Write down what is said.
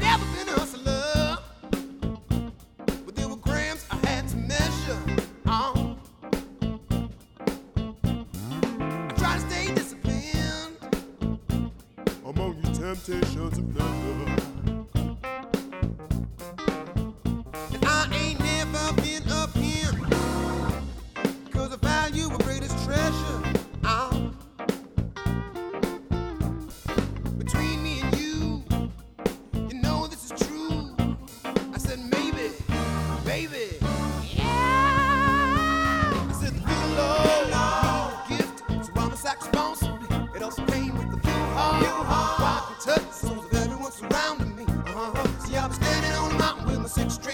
never been a hustler, but there were grams I had to measure. I try to stay disciplined among these temptations and pleasure. And I ain't never been up here, 'cause I value a greatest treasure. Between me and you, you know this is true. I said maybe, baby, yeah. I said the pillow, gift, so I'm a saxophone. It also came with the fuel hard, rock and touch, souls of everyone surrounding me. See, I was standing on a mountain with my six string.